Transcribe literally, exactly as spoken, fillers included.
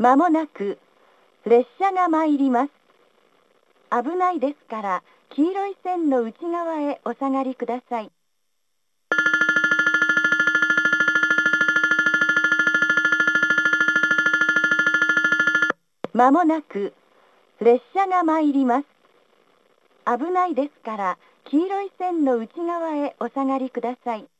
まもなく列車が参ります。危ないですから黄色い線の内側へお下がりください。まもなく列車が参ります。危ないですから黄色い線の内側へお下がりください。